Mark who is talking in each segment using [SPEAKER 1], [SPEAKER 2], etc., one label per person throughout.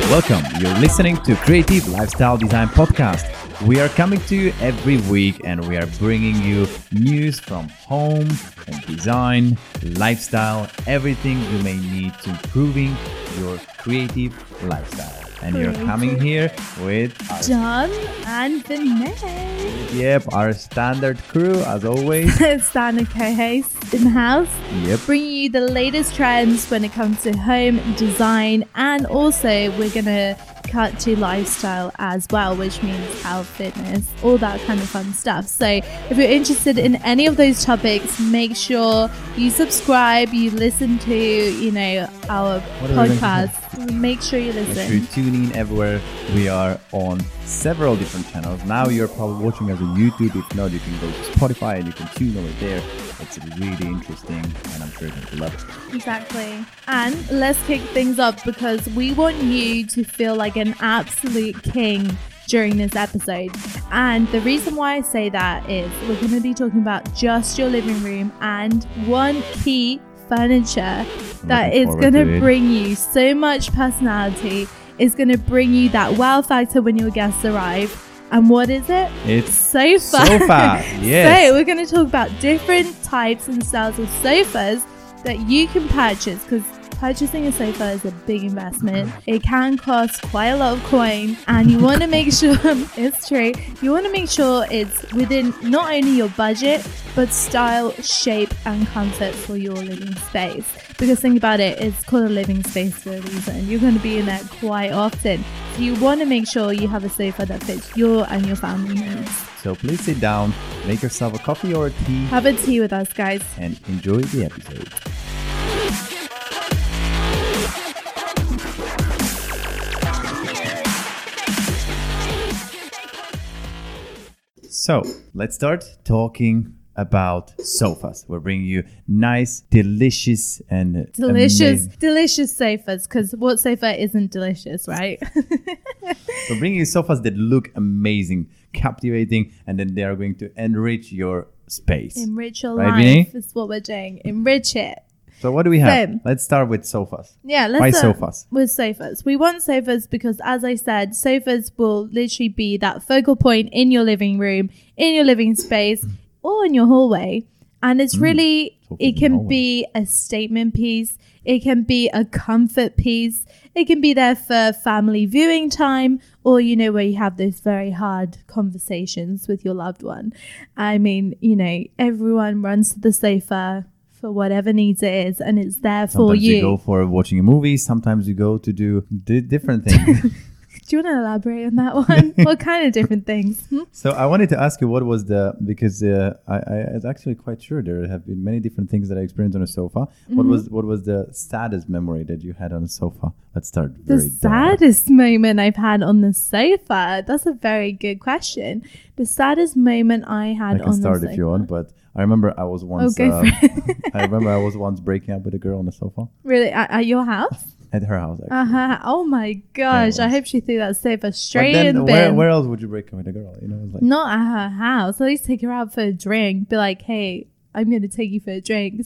[SPEAKER 1] Welcome. You're listening to Creative Lifestyle Design Podcast. We are coming to you every week and we are bringing you news from home and design, lifestyle, everything you may need to improving your creative lifestyle. And you're coming here with
[SPEAKER 2] John and Vinay.
[SPEAKER 1] Yep, our standard crew as always.
[SPEAKER 2] Standard co-host in the house.
[SPEAKER 1] Yep.
[SPEAKER 2] Bringing you the latest trends when it comes to home design, and also we're gonna cut to lifestyle as well, which means health, fitness, all that kind of fun stuff. So if you're interested in any of those topics, make sure you subscribe, you listen to, our podcast. Make sure you listen.
[SPEAKER 1] Make sure you tune in everywhere. We are on several different channels. Now you're probably watching us on YouTube. If not, you can go to Spotify and you can tune over there. It's really interesting and I'm sure you're going to love it.
[SPEAKER 2] Exactly. And let's kick things off because we want you to feel like an absolute king during this episode. And the reason why I say that is we're going to be talking about just your living room and one key furniture that is going to bring you so much personality. It's going to bring you that wow factor when your guests arrive. And what is it?
[SPEAKER 1] It's
[SPEAKER 2] sofa.
[SPEAKER 1] Sofa, yes.
[SPEAKER 2] So we're going to talk about different types and styles of sofas that you can purchase, because purchasing a sofa is a big investment. It can cost quite a lot of coin, and you want to make sure it's true. You want to make sure it's within not only your budget, but style, shape, and comfort for your living space. Because think about it, it's called a living space for a reason. You're going to be in there quite often. So you want to make sure you have a sofa that fits your and your family needs.
[SPEAKER 1] So please sit down, make yourself a coffee or a tea.
[SPEAKER 2] Have a tea with us, guys.
[SPEAKER 1] And enjoy the episode. So let's start talking about sofas. We're bringing you nice, delicious and
[SPEAKER 2] delicious sofas, because what sofa isn't delicious, right?
[SPEAKER 1] We're bringing you sofas that look amazing, captivating, and then they are going to enrich your space.
[SPEAKER 2] Enrich your
[SPEAKER 1] right,
[SPEAKER 2] life
[SPEAKER 1] Vinay?
[SPEAKER 2] is what we're doing. Enrich it.
[SPEAKER 1] So what do we have?
[SPEAKER 2] So,
[SPEAKER 1] let's start with sofas.
[SPEAKER 2] Yeah,
[SPEAKER 1] Why sofas?
[SPEAKER 2] With sofas. We want sofas because, as I said, sofas will literally be that focal point in your living room, in your living space, or in your hallway. And it's really, it can be a statement piece. It can be a comfort piece. It can be there for family viewing time, or, where you have those very hard conversations with your loved one. I mean, everyone runs to the sofa for whatever needs it is, and it's there for you.
[SPEAKER 1] Sometimes you go for watching a movie. Sometimes you go to do different things.
[SPEAKER 2] Do you want to elaborate on that one? What kind of different things?
[SPEAKER 1] So I wanted to ask you what was because I was actually quite sure there have been many different things that I experienced on a sofa.
[SPEAKER 2] Mm-hmm.
[SPEAKER 1] What was the saddest memory that you had on a sofa? Let's start
[SPEAKER 2] The saddest moment I've had on the sofa. That's a very good question. The saddest moment I had on the sofa.
[SPEAKER 1] I can start if you want, but I remember I was once. I remember I was once breaking up with a girl on the sofa.
[SPEAKER 2] Really, at your house?
[SPEAKER 1] At her house, actually.
[SPEAKER 2] Oh my gosh! I hope she threw that sofa straight in the bin.
[SPEAKER 1] Where else would you break up with a girl?
[SPEAKER 2] Not at her house. At least take her out for a drink. Be like, hey, I'm going to take you for a drink.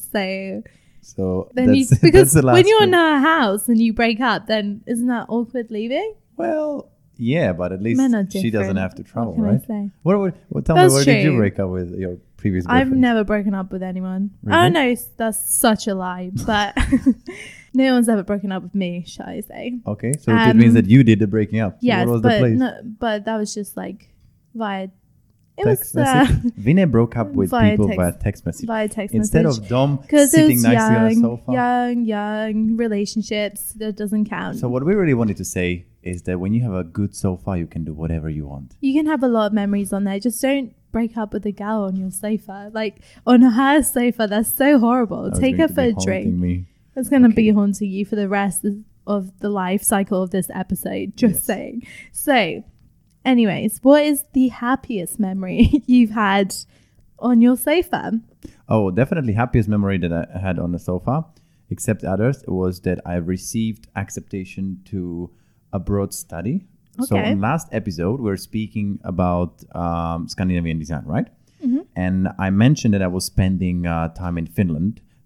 [SPEAKER 1] So
[SPEAKER 2] then
[SPEAKER 1] because
[SPEAKER 2] when you're in her house and you break up, then isn't that awkward leaving?
[SPEAKER 1] Well, yeah, but at least she doesn't have to travel, right? Tell me, where did you break up with your previous boyfriend?
[SPEAKER 2] I've never broken up with anyone.
[SPEAKER 1] Really?
[SPEAKER 2] Oh no, that's such a lie. But no one's ever broken up with me, shall I say?
[SPEAKER 1] Okay, so it means that you did the breaking up. So
[SPEAKER 2] yes,
[SPEAKER 1] what was the place?
[SPEAKER 2] But that was just like via.
[SPEAKER 1] Text message. Vinay broke up with people via text message. Instead of Dom sitting next to a sofa.
[SPEAKER 2] Young relationships, that doesn't count.
[SPEAKER 1] So what we really wanted to say is that when you have a good sofa, you can do whatever you want.
[SPEAKER 2] You can have a lot of memories on there. Just don't break up with a gal on your sofa. Like on her sofa, that's so horrible. Take her for a drink. It's going to be haunting you for the rest of the life cycle of this episode. Just saying. So anyways, what is the happiest memory you've had on your sofa?
[SPEAKER 1] Oh, definitely happiest memory that I had on the sofa, except others, was that I received acceptation to abroad study. Okay. So in last episode, we're speaking about Scandinavian design, right? Mm-hmm. And I mentioned that I was spending time in Finland.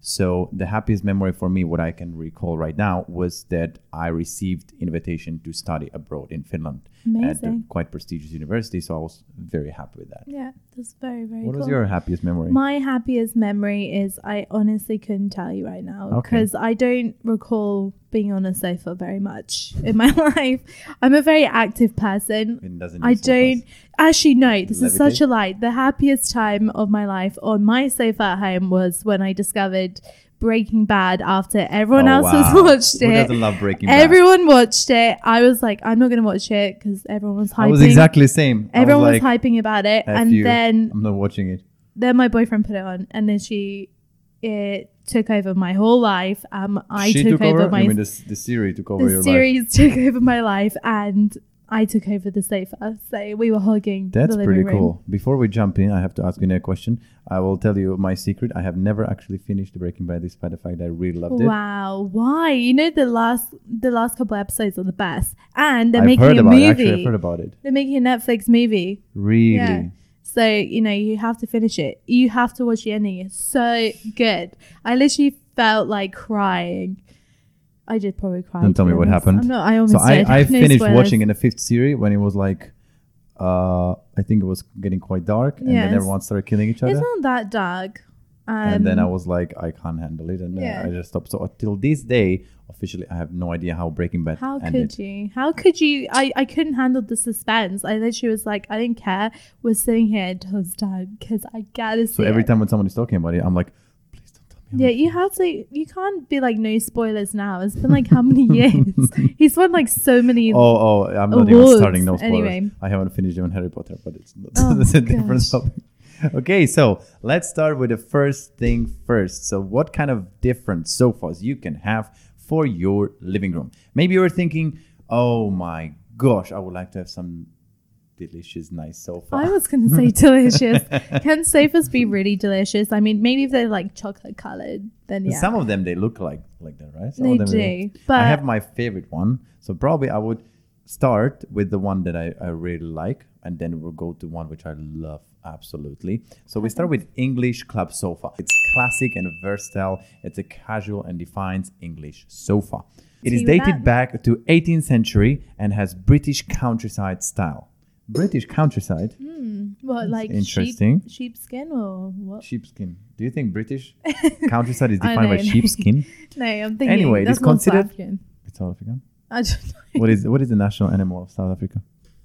[SPEAKER 1] So the happiest memory for me, what I can recall right now, was that I received invitation to study abroad in Finland at a
[SPEAKER 2] Amazing.
[SPEAKER 1] quite prestigious university. So I was very happy with that.
[SPEAKER 2] Yeah, that's very, very
[SPEAKER 1] What
[SPEAKER 2] cool.
[SPEAKER 1] was your happiest memory?
[SPEAKER 2] My happiest memory is I honestly couldn't tell you right now
[SPEAKER 1] Okay.
[SPEAKER 2] because I don't recall being on a sofa very much in my life. I'm a very active person.
[SPEAKER 1] It doesn't
[SPEAKER 2] I
[SPEAKER 1] need sofas.
[SPEAKER 2] don't actually no, this is
[SPEAKER 1] Levitate?
[SPEAKER 2] such a lie. The happiest time of my life on my sofa at home was when I discovered Breaking Bad after everyone else has watched
[SPEAKER 1] Who
[SPEAKER 2] it.
[SPEAKER 1] doesn't love Breaking Bad?
[SPEAKER 2] Everyone watched it. I was like, I'm not going to watch it because everyone was hyping.
[SPEAKER 1] I was exactly the same.
[SPEAKER 2] Everyone
[SPEAKER 1] I
[SPEAKER 2] was
[SPEAKER 1] like,
[SPEAKER 2] hyping about it.
[SPEAKER 1] F
[SPEAKER 2] And
[SPEAKER 1] you.
[SPEAKER 2] then
[SPEAKER 1] I'm not watching it.
[SPEAKER 2] my boyfriend put it on, and then it took over my whole life. I
[SPEAKER 1] She
[SPEAKER 2] took over my
[SPEAKER 1] I mean, the series took over
[SPEAKER 2] the
[SPEAKER 1] your life.
[SPEAKER 2] series took over my life, and I took over the sofa. So we were hugging.
[SPEAKER 1] That's
[SPEAKER 2] the living
[SPEAKER 1] pretty
[SPEAKER 2] room.
[SPEAKER 1] cool. Before we jump in, I have to ask you a question. I will tell you my secret. I have never actually finished Breaking Bad, despite the fact that I really loved it.
[SPEAKER 2] Wow, why? You know the last couple episodes are the best, and they're
[SPEAKER 1] I've
[SPEAKER 2] making
[SPEAKER 1] heard
[SPEAKER 2] a
[SPEAKER 1] about
[SPEAKER 2] movie.
[SPEAKER 1] it. Actually, I've heard about it.
[SPEAKER 2] They're making a Netflix movie.
[SPEAKER 1] Really?
[SPEAKER 2] Yeah. So, you have to finish it. You have to watch the ending. It's so good. I literally felt like crying. I did probably cry.
[SPEAKER 1] Don't tell
[SPEAKER 2] to
[SPEAKER 1] me
[SPEAKER 2] be
[SPEAKER 1] what
[SPEAKER 2] honest.
[SPEAKER 1] happened.
[SPEAKER 2] I almost
[SPEAKER 1] So
[SPEAKER 2] did.
[SPEAKER 1] I
[SPEAKER 2] No
[SPEAKER 1] finished
[SPEAKER 2] spoilers.
[SPEAKER 1] watching in the 5th series when it was like, I think it was getting quite dark, and
[SPEAKER 2] Yes.
[SPEAKER 1] then everyone started killing each other.
[SPEAKER 2] It's not that dark.
[SPEAKER 1] And then I was like, I can't handle it, and
[SPEAKER 2] Yeah.
[SPEAKER 1] I just stopped. So until this day, officially, I have no idea how Breaking Bad
[SPEAKER 2] How
[SPEAKER 1] ended.
[SPEAKER 2] could you? How could you? I couldn't handle the suspense. I literally was like, I didn't care. We're sitting here until it's done because I gotta see
[SPEAKER 1] So every
[SPEAKER 2] it.
[SPEAKER 1] time when someone is talking about it, I'm like, please don't tell me.
[SPEAKER 2] Yeah, you have to. You can't be like no spoilers now. It's been like how many years? He's won like so many.
[SPEAKER 1] Oh, I'm not even
[SPEAKER 2] Awards.
[SPEAKER 1] starting no spoilers.
[SPEAKER 2] Anyway.
[SPEAKER 1] I haven't finished even Harry Potter, but it's not,
[SPEAKER 2] Oh,
[SPEAKER 1] that's a different
[SPEAKER 2] gosh.
[SPEAKER 1] topic. Okay, so let's start with the first thing first. So what kind of different sofas you can have for your living room? Maybe you're thinking, oh my gosh, I would like to have some delicious, nice sofa.
[SPEAKER 2] I was going to say delicious. Can sofas be really delicious? I mean, maybe if they're like chocolate colored, then yeah.
[SPEAKER 1] Some of them, they look like that, right? Some
[SPEAKER 2] They
[SPEAKER 1] of them
[SPEAKER 2] do, but-
[SPEAKER 1] I have my favorite one. So probably I would start with the one that I really like, and then we'll go to one which I love absolutely. So we start with English club sofa. It's classic and versatile. It's a casual and defined English sofa. It is
[SPEAKER 2] See with
[SPEAKER 1] dated
[SPEAKER 2] that.
[SPEAKER 1] back to 18th century and has British countryside style. British countryside?
[SPEAKER 2] What, like
[SPEAKER 1] interesting.
[SPEAKER 2] sheepskin or what?
[SPEAKER 1] Sheepskin. Do you think British countryside is
[SPEAKER 2] I
[SPEAKER 1] defined by
[SPEAKER 2] know.
[SPEAKER 1] sheepskin?
[SPEAKER 2] No, I'm thinking.
[SPEAKER 1] Anyway, it
[SPEAKER 2] that's
[SPEAKER 1] is
[SPEAKER 2] more
[SPEAKER 1] considered-
[SPEAKER 2] South African.
[SPEAKER 1] It's South African.
[SPEAKER 2] I don't know.
[SPEAKER 1] What is the national animal of South Africa?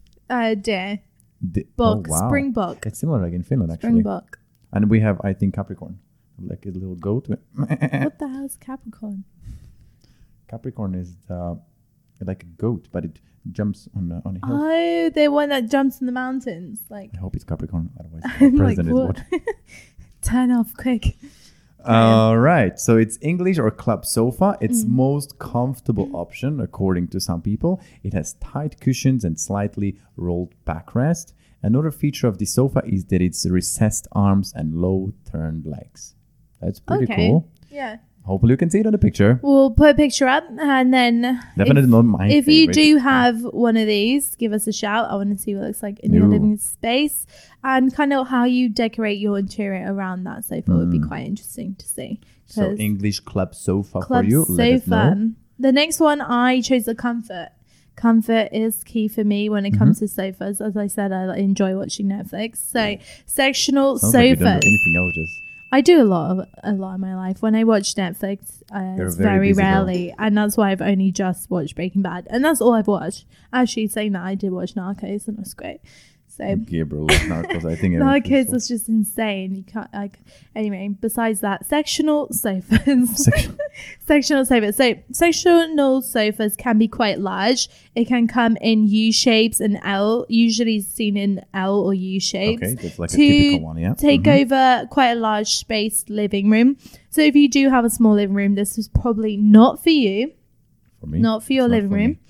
[SPEAKER 2] Deer.
[SPEAKER 1] The,
[SPEAKER 2] Buck.
[SPEAKER 1] oh, wow.
[SPEAKER 2] Springbok.
[SPEAKER 1] It's similar like in Finland actually.
[SPEAKER 2] Springbok.
[SPEAKER 1] And we have, I think, Capricorn, like a little goat.
[SPEAKER 2] What the hell is Capricorn?
[SPEAKER 1] Capricorn is like a goat, but it jumps on a hill.
[SPEAKER 2] Oh, the one that jumps in the mountains. Like,
[SPEAKER 1] I hope it's Capricorn, otherwise the
[SPEAKER 2] I'm like,
[SPEAKER 1] president is
[SPEAKER 2] what?
[SPEAKER 1] watching.
[SPEAKER 2] Turn off quick.
[SPEAKER 1] All right, so it's English or club sofa. It's most comfortable option according to some people. It has tight cushions and slightly rolled backrest. Another feature of the sofa is that it's recessed arms and low turned legs. That's pretty
[SPEAKER 2] Okay.
[SPEAKER 1] cool.
[SPEAKER 2] Yeah.
[SPEAKER 1] Hopefully you can see it on the picture.
[SPEAKER 2] We'll put a picture up and then
[SPEAKER 1] Definitely not my
[SPEAKER 2] if you
[SPEAKER 1] favorite.
[SPEAKER 2] do have one of these, give us a shout. I want to see what it looks like in your
[SPEAKER 1] Ooh.
[SPEAKER 2] living space and kind of how you decorate your interior around that sofa would be quite interesting to see.
[SPEAKER 1] So
[SPEAKER 2] 'Cause
[SPEAKER 1] English club sofa
[SPEAKER 2] club
[SPEAKER 1] for you. Let us know.
[SPEAKER 2] sofa. The next one I chose the comfort. Comfort is key for me when it comes
[SPEAKER 1] Mm-hmm.
[SPEAKER 2] to sofas. As I said, I enjoy watching Netflix. So sectional
[SPEAKER 1] Sounds like you don't
[SPEAKER 2] sofas.
[SPEAKER 1] do anything else, just
[SPEAKER 2] I do a lot in my life. When I watch Netflix, it's
[SPEAKER 1] very
[SPEAKER 2] very
[SPEAKER 1] busy girl.
[SPEAKER 2] rarely, and that's why I've only just watched Breaking Bad, and that's all I've watched. Actually, saying that, I did watch Narcos, and it was great. So
[SPEAKER 1] Gabriel loves Narcos. I think
[SPEAKER 2] Narcos was just insane. You can't like anyway. Besides that, sectional sofas. Sectional sofas. So sectional sofas can be quite large. It can come in U shapes and L. Usually seen in L or U shapes.
[SPEAKER 1] Okay, that's like a
[SPEAKER 2] to
[SPEAKER 1] typical one, yeah.
[SPEAKER 2] take
[SPEAKER 1] Mhm.
[SPEAKER 2] over quite a large spaced living room. So if you do have a small living room, this is probably not for you.
[SPEAKER 1] For me.
[SPEAKER 2] Not for your
[SPEAKER 1] It's not
[SPEAKER 2] living
[SPEAKER 1] for
[SPEAKER 2] room.
[SPEAKER 1] me.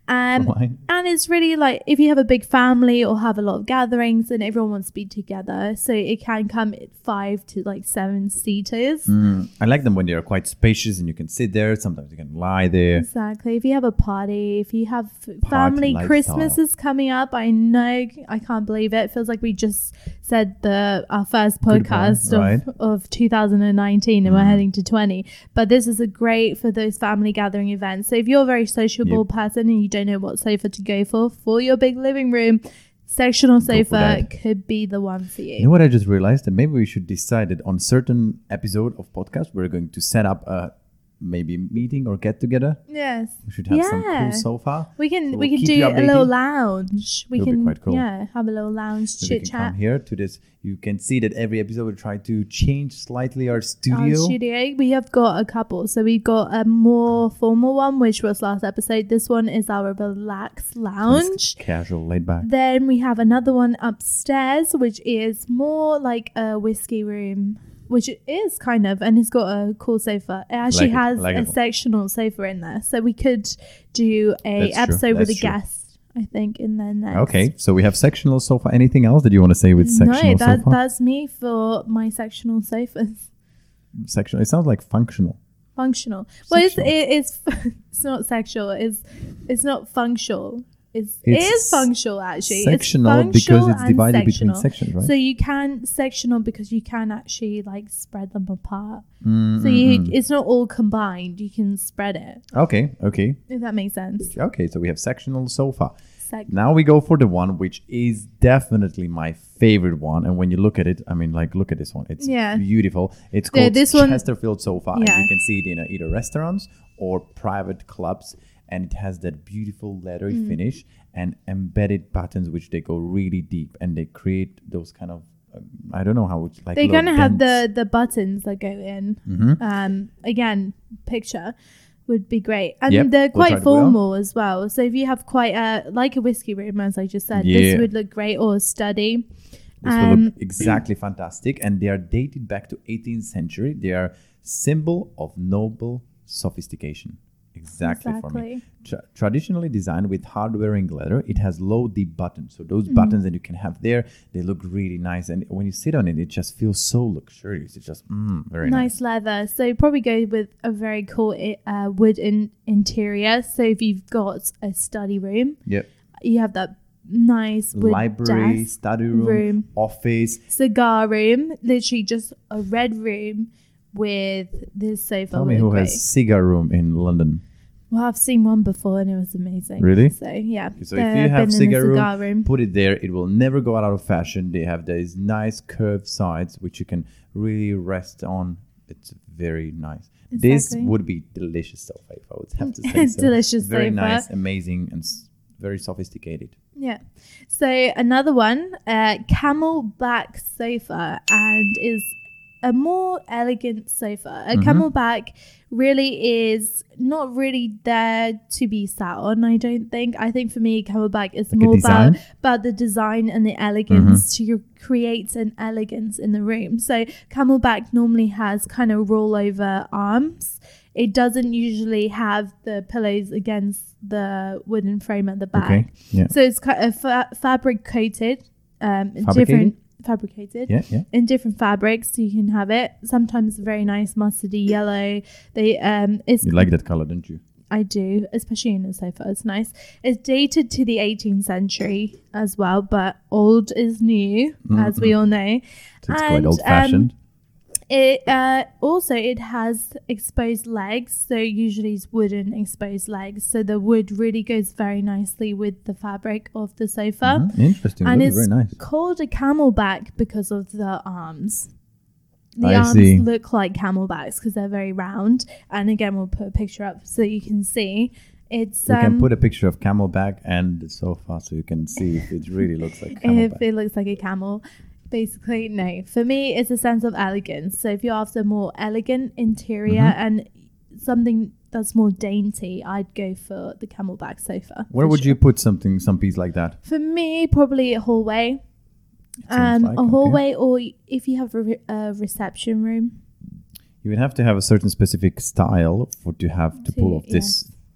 [SPEAKER 1] Right.
[SPEAKER 2] And it's really like if you have a big family or have a lot of gatherings and everyone wants to be together, so it can come at 5 to like 7 seaters.
[SPEAKER 1] I like them when they are quite spacious and you can sit there. Sometimes you can lie there.
[SPEAKER 2] Exactly. If you have a party, if you have family,
[SPEAKER 1] lifestyle.
[SPEAKER 2] Christmas is coming up. I know, I can't believe it. It feels like we just said our first podcast
[SPEAKER 1] right.
[SPEAKER 2] of 2019 and we're heading to 20. But this is a great for those family gathering events. So if you're a very sociable person and you don't know what sofa to go for your big living room, sectional sofa could be the one for you.
[SPEAKER 1] You know what I just realized? That maybe we should decide that on certain episode of podcast, we're going to set up a maybe meeting or get together.
[SPEAKER 2] Yes.
[SPEAKER 1] We should have some cool sofa.
[SPEAKER 2] We can
[SPEAKER 1] So
[SPEAKER 2] we
[SPEAKER 1] we'll
[SPEAKER 2] can
[SPEAKER 1] keep
[SPEAKER 2] do
[SPEAKER 1] you
[SPEAKER 2] a little
[SPEAKER 1] updated.
[SPEAKER 2] lounge. We
[SPEAKER 1] It'll be
[SPEAKER 2] can
[SPEAKER 1] quite cool.
[SPEAKER 2] have a little lounge
[SPEAKER 1] So we
[SPEAKER 2] chit
[SPEAKER 1] can
[SPEAKER 2] chat.
[SPEAKER 1] come here to this. You can see that every episode we try to change slightly our studio.
[SPEAKER 2] Our studio. We have got a couple. So we've got a more formal one, which was last episode. This one is our relaxed lounge.
[SPEAKER 1] Casual, laid back.
[SPEAKER 2] Then we have another one upstairs, which is more like a whiskey room, which it is kind of, and it's got a cool sofa. It actually has a sectional sofa in there. So we could do a episode with a guest, I think, in there next.
[SPEAKER 1] Okay, so we have sectional sofa. Anything else that you want to say with sectional sofa?
[SPEAKER 2] No, that's me for my sectional sofas.
[SPEAKER 1] Sectional. It sounds like functional.
[SPEAKER 2] Functional. Well,
[SPEAKER 1] Sectional.
[SPEAKER 2] it's not sexual. It's not functional. It is functional actually.
[SPEAKER 1] Sectional
[SPEAKER 2] it's
[SPEAKER 1] because it's divided
[SPEAKER 2] sectional.
[SPEAKER 1] between sections, right?
[SPEAKER 2] So you can sectional because you can actually like spread them apart. So it's not all combined. You can spread it.
[SPEAKER 1] Okay.
[SPEAKER 2] If that makes sense.
[SPEAKER 1] Okay, so we have sectional sofa. Now we go for the one which is definitely my favorite one. And when you look at it, I mean, like, look at this one. It's beautiful. It's called Chesterfield sofa. And you can see it in either restaurants or private clubs. And it has that beautiful leathery finish and embedded buttons, which they go really deep. And they create those kind of, I don't know how it's like.
[SPEAKER 2] They're going to have the buttons that go in. Again, picture would be great. And they're quite formal as well. So if you have quite like a whiskey room, as I just said, this would look great, or a study.
[SPEAKER 1] This will look exactly fantastic. And they are dated back to 18th century. They are symbol of noble sophistication. Exactly. For me. Traditionally designed with hard-wearing leather, it has low deep buttons. So those buttons that you can have there, they look really nice. And when you sit on it, it just feels so luxurious. It's just very nice.
[SPEAKER 2] Leather. So probably go with a very cool wood interior. So if you've got a study room, you have that nice wood
[SPEAKER 1] library,
[SPEAKER 2] desk,
[SPEAKER 1] study room, office,
[SPEAKER 2] cigar room. Literally just a red room with this sofa.
[SPEAKER 1] Tell me who has cigar room in London.
[SPEAKER 2] Well, I've seen one before and it was amazing.
[SPEAKER 1] Really?
[SPEAKER 2] So, yeah.
[SPEAKER 1] So if you have cigar room, put it there. It will never go out of fashion. They have these nice curved sides, which you can really rest on. It's very nice. Exactly. This would be delicious sofa, if I would have to say so.
[SPEAKER 2] Delicious
[SPEAKER 1] very
[SPEAKER 2] sofa.
[SPEAKER 1] Nice, amazing, and very sophisticated.
[SPEAKER 2] Yeah. So another one, camelback sofa, and is a more elegant sofa. A camelback really is not really there to be sat on, I don't think. I think for me, camelback is like more about the design and the elegance to create an elegance in the room. So camelback normally has kind of rollover arms. It doesn't usually have the pillows against the wooden frame at the back.
[SPEAKER 1] Okay. Yeah.
[SPEAKER 2] So it's kind of fabric coated, fabricated in different fabrics, so you can have it. Sometimes very nice mustardy yellow. You
[SPEAKER 1] like that color, don't you?
[SPEAKER 2] I do, especially in a sofa. It's nice. It's dated to the 18th century as well, but old is new, as we all know.
[SPEAKER 1] So it's quite old-fashioned.
[SPEAKER 2] It has exposed legs, so usually it's wooden exposed legs. So the wood really goes very nicely with the fabric of the sofa.
[SPEAKER 1] Interesting,
[SPEAKER 2] and
[SPEAKER 1] it's very nice.
[SPEAKER 2] Called a camelback because of the arms. The arms look like camelbacks because they're very round. And again, we'll put a picture up so you can see. We
[SPEAKER 1] can put a picture of camelback and the sofa so you can see if it really looks like camelback.
[SPEAKER 2] If it looks like a camel. Basically, no. For me, it's a sense of elegance. So if you're after more elegant interior and something that's more dainty, I'd go for the camelback sofa.
[SPEAKER 1] Where would you put some piece like that?
[SPEAKER 2] For me, probably a hallway. A hallway, or if you have a reception room.
[SPEAKER 1] You would have to have a certain specific style to pull off this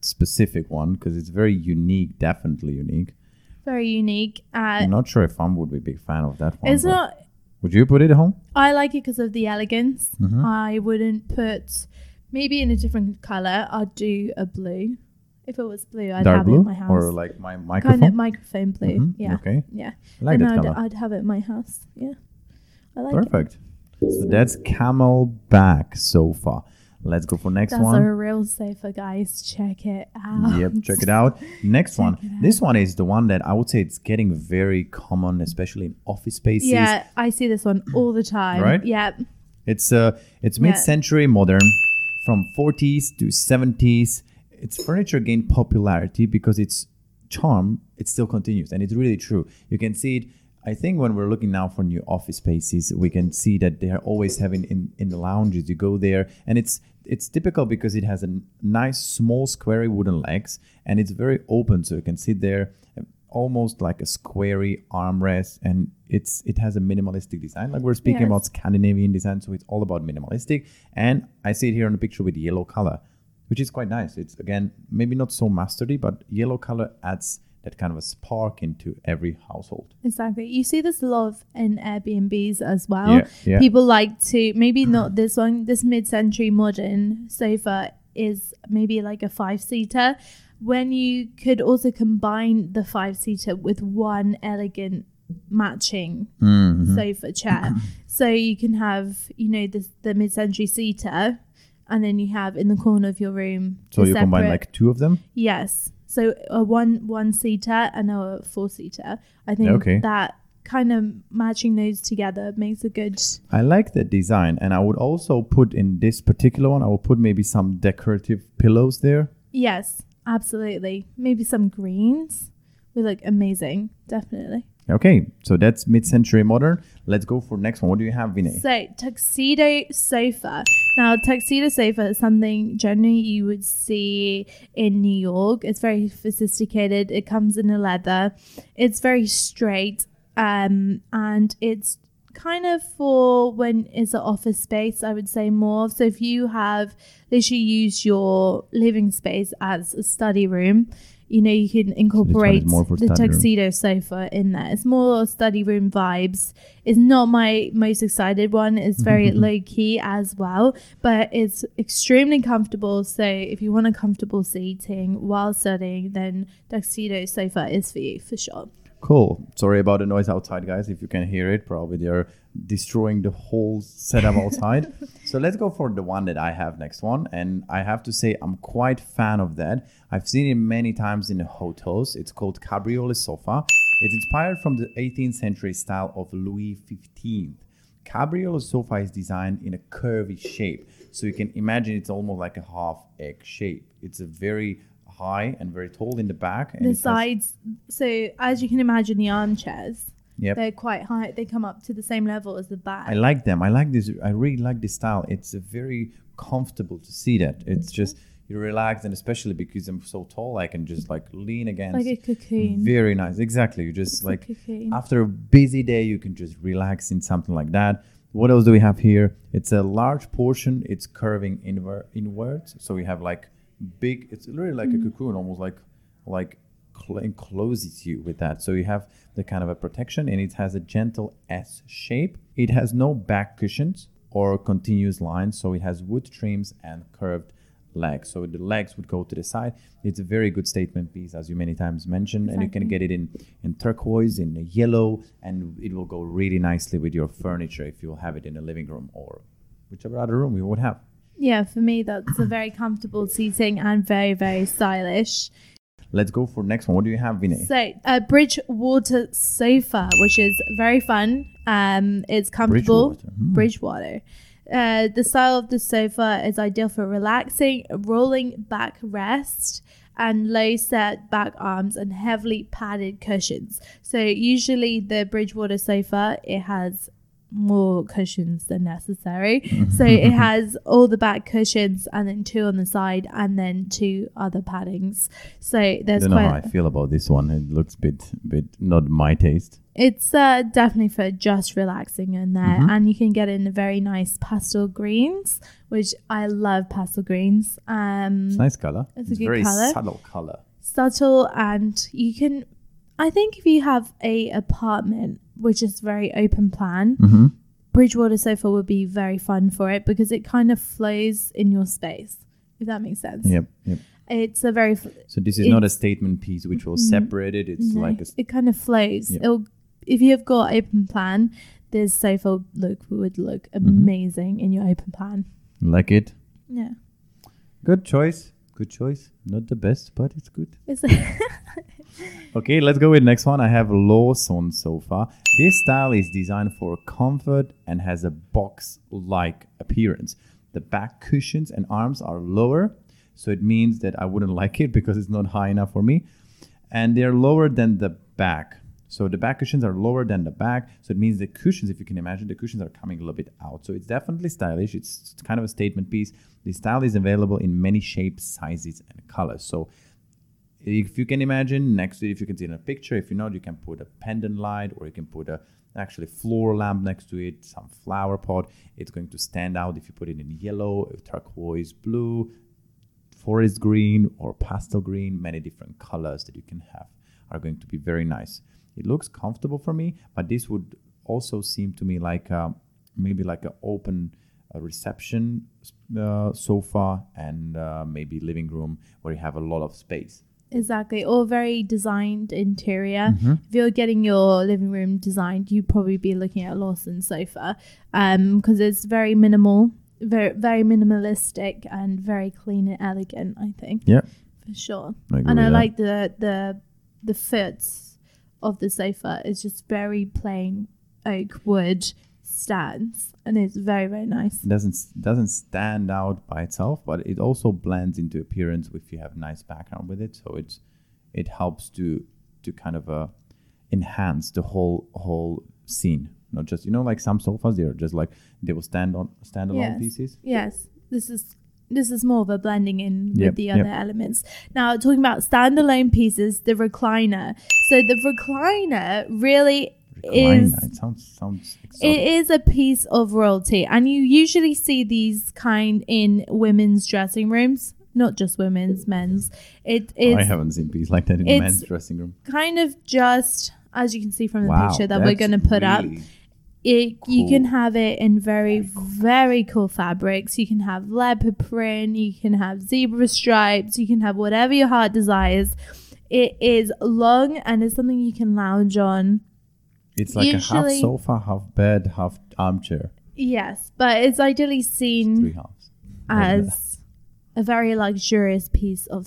[SPEAKER 1] specific one because it's very unique, definitely unique.
[SPEAKER 2] Very unique.
[SPEAKER 1] I'm not sure if I would be a big fan of that one.
[SPEAKER 2] It's not.
[SPEAKER 1] Would you put it at home?
[SPEAKER 2] I like it because of the elegance.
[SPEAKER 1] Mm-hmm.
[SPEAKER 2] I wouldn't put, maybe in a different color. I'd do a blue. If it was blue, I'd
[SPEAKER 1] Dark
[SPEAKER 2] have
[SPEAKER 1] blue?
[SPEAKER 2] it in my house.
[SPEAKER 1] Or like my microphone?
[SPEAKER 2] Kind of microphone blue.
[SPEAKER 1] Mhm.
[SPEAKER 2] Yeah.
[SPEAKER 1] Okay.
[SPEAKER 2] Yeah.
[SPEAKER 1] I like
[SPEAKER 2] And
[SPEAKER 1] that color.
[SPEAKER 2] I'd have it in my house. Yeah. I like it.
[SPEAKER 1] Perfect. So that's Camelback sofa. Let's go for next
[SPEAKER 2] That's
[SPEAKER 1] one.
[SPEAKER 2] a real sofa, guys. Check it out.
[SPEAKER 1] Yep, check it out. Next one.
[SPEAKER 2] it out.
[SPEAKER 1] This one is the one that I would say it's getting very common, especially in office spaces.
[SPEAKER 2] Yeah, I see this one all the time.
[SPEAKER 1] Right?
[SPEAKER 2] Yeah.
[SPEAKER 1] It's mid-century modern, from 40s to 70s. Its furniture gained popularity because its charm, it still continues, and it's really true. You can see it. I think when we're looking now for new office spaces, we can see that they are always having in the lounges. You go there, and it's typical because it has a nice small squarey wooden legs, and it's very open, so you can sit there almost like a squarey armrest, and it has a minimalistic design. Like we're speaking
[SPEAKER 2] Yes.
[SPEAKER 1] about Scandinavian design, so it's all about minimalistic. And I see it here on the picture with yellow color, which is quite nice. It's again maybe not so masterly, but yellow color adds that kind of a spark into every household.
[SPEAKER 2] Exactly. You see this a lot of in Airbnbs as well.
[SPEAKER 1] Yeah.
[SPEAKER 2] People like to, maybe not this one, this mid-century modern sofa is maybe like a 5-seater, when you could also combine the 5-seater with one elegant matching
[SPEAKER 1] Mm-hmm.
[SPEAKER 2] sofa chair. So you can have, the mid-century seater, and then you have in the corner of your room.
[SPEAKER 1] So
[SPEAKER 2] the
[SPEAKER 1] you combine
[SPEAKER 2] separate-
[SPEAKER 1] like two of them?
[SPEAKER 2] Yes. So a one seater and a 4-seater. I think
[SPEAKER 1] Okay.
[SPEAKER 2] that kind of matching those together makes a good.
[SPEAKER 1] I like the design, and I would also put in this particular one, I would put maybe some decorative pillows there.
[SPEAKER 2] Yes, absolutely. Maybe some greens would look amazing. Definitely.
[SPEAKER 1] Okay, so that's mid-century modern. Let's go for next one. What do you have, Vinay?
[SPEAKER 2] So tuxedo sofa. Now, tuxedo sofa is something generally you would see in New York. It's very sophisticated. It comes in a leather. It's very straight, and it's kind of for when it's an office space, I would say more. So if you have literally used your living space as a study room, you can incorporate
[SPEAKER 1] more for
[SPEAKER 2] the
[SPEAKER 1] study room.
[SPEAKER 2] tuxedo sofa in there. It's more study room vibes. It's not my most excited one. It's very low key as well, but it's extremely comfortable. So if you want a comfortable seating while studying, then tuxedo sofa is for you for sure.
[SPEAKER 1] Cool. Sorry about the noise outside, guys. If you can hear it, probably they're destroying the whole setup outside. So let's go for the one that I have next one. And I have to say, I'm quite fan of that. I've seen it many times in the hotels. It's called Cabriolet sofa. It's inspired from the 18th century style of Louis XV. Cabriolet sofa is designed in a curvy shape. So you can imagine it's almost like a half egg shape. It's a very high and very tall in the back. And
[SPEAKER 2] The
[SPEAKER 1] it has-
[SPEAKER 2] sides, so as you can imagine, the armchairs,
[SPEAKER 1] Yep.
[SPEAKER 2] they're quite high. They come up to the same level as the back.
[SPEAKER 1] I like them. I like this. I really like this style. It's a very comfortable to see that. It's just you relax, and especially because I'm so tall, I can just like lean against.
[SPEAKER 2] Like a cocoon.
[SPEAKER 1] Very nice. Exactly. You just
[SPEAKER 2] It's a
[SPEAKER 1] like
[SPEAKER 2] cocoon.
[SPEAKER 1] after a busy day, you can just relax in something like that. What else do we have here? It's a large portion. It's curving inwards. So we have like big. It's literally like a cocoon, almost like encloses you with that. So you have the kind of a protection, and it has a gentle S shape. It has no back cushions or continuous lines, so it has wood trims and curved legs. So the legs would go to the side. It's a very good statement piece, as you many times mentioned, and you can get it in turquoise, in yellow, and it will go really nicely with your furniture if you'll have it in a living room or whichever other room you would have.
[SPEAKER 2] Yeah, for me, that's a very comfortable seating and very, very stylish.
[SPEAKER 1] Let's go for next one. What do you have, Vinay?
[SPEAKER 2] So, a Bridgewater sofa, which is very fun. It's comfortable. Bridgewater. The style of the sofa is ideal for relaxing, rolling back rest, and low set back arms and heavily padded cushions. So usually the Bridgewater sofa, it has more cushions than necessary. So it has all the back cushions and then 2 on the side and then 2 other paddings. So
[SPEAKER 1] I
[SPEAKER 2] there's
[SPEAKER 1] don't know how I
[SPEAKER 2] quite
[SPEAKER 1] feel about this one. It looks a bit not my taste.
[SPEAKER 2] It's definitely for just relaxing in there. And you can get in very nice pastel greens, which I love pastel greens.
[SPEAKER 1] It's a nice color.
[SPEAKER 2] It's a good
[SPEAKER 1] very
[SPEAKER 2] color.
[SPEAKER 1] subtle color.
[SPEAKER 2] Subtle, and you can, I think if you have a apartment which is very open plan, Bridgewater sofa would be very fun for it because it kind of flows in your space, if that makes sense.
[SPEAKER 1] Yep.
[SPEAKER 2] It's a very...
[SPEAKER 1] So this is not a statement piece which will separate it. It's like a...
[SPEAKER 2] It kind of flows.
[SPEAKER 1] Yep.
[SPEAKER 2] If you've got open plan, this sofa would look amazing in your open plan.
[SPEAKER 1] Like it?
[SPEAKER 2] Yeah.
[SPEAKER 1] Good choice. Not the best, but it's good.
[SPEAKER 2] It's
[SPEAKER 1] Okay, let's go with next one. I have Lawson sofa. This style is designed for comfort and has a box-like appearance. The back cushions and arms are lower, so it means that I wouldn't like it because it's not high enough for me. And they're lower than the back. So the back cushions are lower than the back. So it means the cushions, if you can imagine, the cushions are coming a little bit out. So it's definitely stylish. It's kind of a statement piece. The style is available in many shapes, sizes, and colors. So if you can imagine, next to it, if you can see in a picture, if you not, you can put a pendant light, or you can put a actually floor lamp next to it, some flower pot. It's going to stand out if you put it in yellow, turquoise, blue, forest green, or pastel green. Many different colors that you can have are going to be very nice. It looks comfortable for me, but this would also seem to me like maybe like an open reception sofa and maybe living room where you have a lot of space.
[SPEAKER 2] Exactly, or very designed interior. If you're getting your living room designed, you'd probably be looking at a Lawson sofa because it's very minimal, very minimalistic, and very clean and elegant, I think.
[SPEAKER 1] Yeah,
[SPEAKER 2] for sure.
[SPEAKER 1] I
[SPEAKER 2] like the foots of the sofa is just very plain oak wood stands, and it's very, very nice.
[SPEAKER 1] It doesn't stand out by itself, but it also blends into appearance if you have nice background with it. So it helps to kind of enhance the whole scene. Not just, like some sofas, they're just like they will stand on standalone pieces.
[SPEAKER 2] Yes, this is more of a blending in with the other elements. Now, talking about standalone pieces, the recliner. So the recliner really is...
[SPEAKER 1] It sounds exotic.
[SPEAKER 2] It is a piece of royalty. And you usually see these kind in women's dressing rooms. Not just women's, men's. I
[SPEAKER 1] haven't seen pieces like that in a men's dressing room.
[SPEAKER 2] Kind of just, as you can see from the picture that we're going to put up.
[SPEAKER 1] Cool.
[SPEAKER 2] You can have it in very, very cool fabrics. You can have leopard print. You can have zebra stripes. You can have whatever your heart desires. It is long and it's something you can lounge on.
[SPEAKER 1] It's like usually, a half sofa, half bed, half armchair.
[SPEAKER 2] Yes, but it's ideally seen
[SPEAKER 1] 3 halves.
[SPEAKER 2] As a very luxurious piece of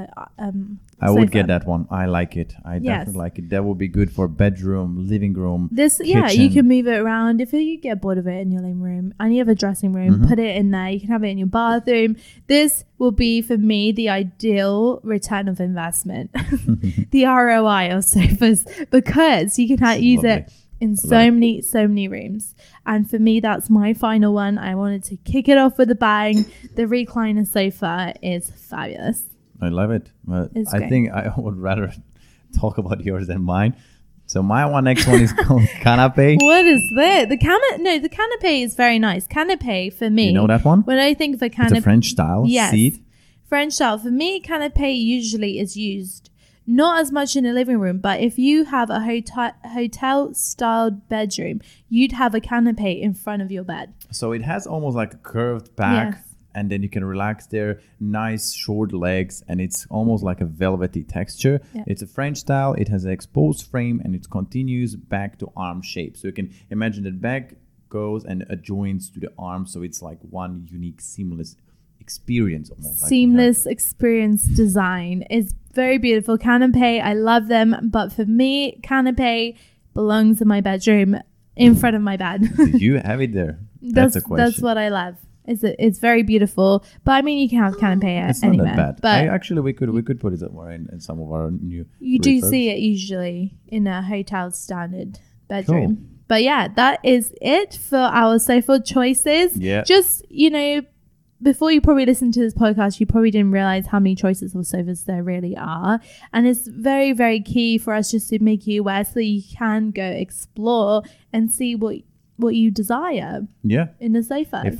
[SPEAKER 1] I would get that one. I like it. I definitely like it. That would be good for bedroom, living room, kitchen.
[SPEAKER 2] You can move it around. If you get bored of it in your living room and you have a dressing room, put it in there. You can have it in your bathroom. This will be, for me, the ideal return of investment. The ROI of sofas, because you can use it in so many rooms. And for me, that's my final one. I wanted to kick it off with a bang. The recliner sofa is fabulous.
[SPEAKER 1] I love it. I think I would rather talk about yours than mine. So my next one is called Canapé.
[SPEAKER 2] What is that? The Canapé is very nice. Canapé for me.
[SPEAKER 1] You know that one?
[SPEAKER 2] When I think of a Canapé,
[SPEAKER 1] it's a French style seat.
[SPEAKER 2] French style. For me, Canapé usually is used not as much in a living room, but if you have a hotel-styled bedroom, you'd have a canapé in front of your bed.
[SPEAKER 1] So it has almost like a curved back, and then you can relax there. Nice short legs, and it's almost like a velvety texture. Yeah. It's a French style. It has an exposed frame, and it continues back to arm shape. So you can imagine that back goes and adjoins to the arm, so it's like one unique seamless experience, almost
[SPEAKER 2] seamless experience design. Is very beautiful. Canapé, I love them, but for me, canapé belongs in my bedroom in front of my bed.
[SPEAKER 1] Do you have it there? That's a question.
[SPEAKER 2] That's what I love. It's very beautiful, but I mean, you can have canapé
[SPEAKER 1] it's
[SPEAKER 2] anywhere.
[SPEAKER 1] Not that bad.
[SPEAKER 2] But
[SPEAKER 1] actually, we could put it somewhere in some of our new.
[SPEAKER 2] You do see it usually in a hotel standard bedroom. Cool. But yeah, that is it for our sofa choices.
[SPEAKER 1] Yeah.
[SPEAKER 2] Just before you probably listened to this podcast, you probably didn't realize how many choices of sofas there really are. And it's very, very key for us just to make you aware so you can go explore and see what you desire
[SPEAKER 1] Yeah.
[SPEAKER 2] in a sofa.
[SPEAKER 1] If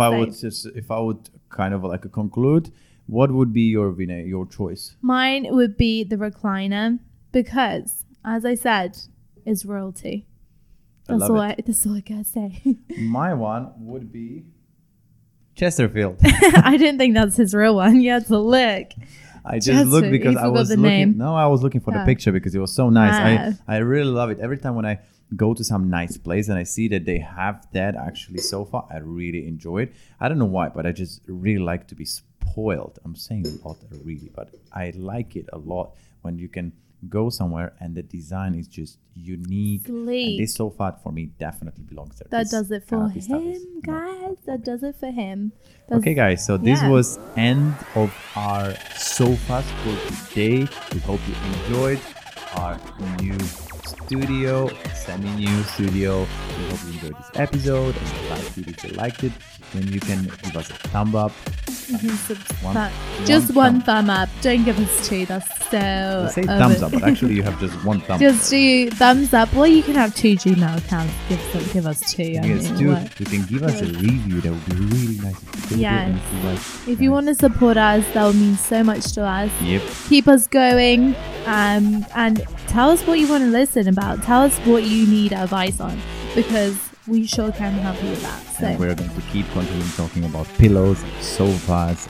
[SPEAKER 1] I would kind of like conclude, what would be your choice?
[SPEAKER 2] Mine would be the recliner because, as I said, it's royalty. That's all I gotta say.
[SPEAKER 1] My one would be Chesterfield.
[SPEAKER 2] I didn't think that's his real one. You had to look.
[SPEAKER 1] I just looked because I was
[SPEAKER 2] the
[SPEAKER 1] looking.
[SPEAKER 2] name.
[SPEAKER 1] No, I was looking for the picture because it was so nice.
[SPEAKER 2] Ah.
[SPEAKER 1] I really love it. Every time when I go to some nice place and I see that they have that actually sofa, I really enjoy it. I don't know why, but I just really like to be spoiled. I'm saying a lot, really, but I like it a lot when you can go somewhere and the design is just unique.
[SPEAKER 2] Sleek.
[SPEAKER 1] And this sofa for me definitely belongs there.
[SPEAKER 2] That
[SPEAKER 1] This
[SPEAKER 2] does it for
[SPEAKER 1] kind of stuff
[SPEAKER 2] him,
[SPEAKER 1] is-
[SPEAKER 2] guys. That does it for him.
[SPEAKER 1] Okay, guys, so this
[SPEAKER 2] Yeah.
[SPEAKER 1] was end of our sofas for today. We hope you enjoyed our new studio, semi-new studio. We hope you enjoyed this episode and if you liked it, then you can give us a thumb up.
[SPEAKER 2] You can
[SPEAKER 1] One
[SPEAKER 2] just one
[SPEAKER 1] thumb.
[SPEAKER 2] thumb up. Don't give us two. That's so.
[SPEAKER 1] I say thumbs up, but actually you have just one thumb.
[SPEAKER 2] Just do thumbs up. Well, you can have two Gmail accounts. Give us two. I
[SPEAKER 1] Yes,
[SPEAKER 2] mean,
[SPEAKER 1] too.
[SPEAKER 2] what?
[SPEAKER 1] You can give us a review. That would be really nice. If you
[SPEAKER 2] Yes.
[SPEAKER 1] can do it.
[SPEAKER 2] If you want to support us, that would mean so much to us.
[SPEAKER 1] Yep.
[SPEAKER 2] Keep us going, and tell us what you want to listen about. Tell us what you need advice on, because we sure can help you with that.
[SPEAKER 1] And
[SPEAKER 2] So
[SPEAKER 1] we're going to keep continuing talking about pillows, sofas.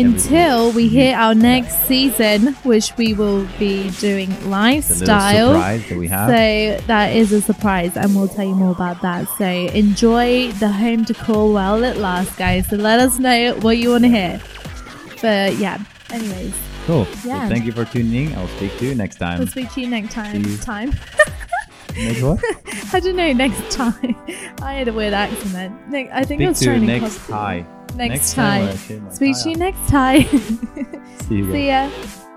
[SPEAKER 2] until we hit our next season, which we will be doing
[SPEAKER 1] The little
[SPEAKER 2] lifestyle.
[SPEAKER 1] surprise that we have.
[SPEAKER 2] So that is a surprise, and we'll tell you more about that. So enjoy the home decor while it lasts, guys. So let us know what you want to hear. But yeah, anyways,
[SPEAKER 1] Cool.
[SPEAKER 2] Yeah.
[SPEAKER 1] So thank you for tuning in. I'll speak to you next time.
[SPEAKER 2] we'll speak to you next time.
[SPEAKER 1] See you. Next what?
[SPEAKER 2] I don't know. Next time. I had a weird accent then. I think I
[SPEAKER 1] Speak
[SPEAKER 2] was
[SPEAKER 1] to you
[SPEAKER 2] trying to
[SPEAKER 1] next
[SPEAKER 2] copy.
[SPEAKER 1] time.
[SPEAKER 2] Next
[SPEAKER 1] time.
[SPEAKER 2] time.
[SPEAKER 1] when I shave my
[SPEAKER 2] Speak
[SPEAKER 1] tie
[SPEAKER 2] to you
[SPEAKER 1] off.
[SPEAKER 2] next time.
[SPEAKER 1] See you guys.
[SPEAKER 2] See ya.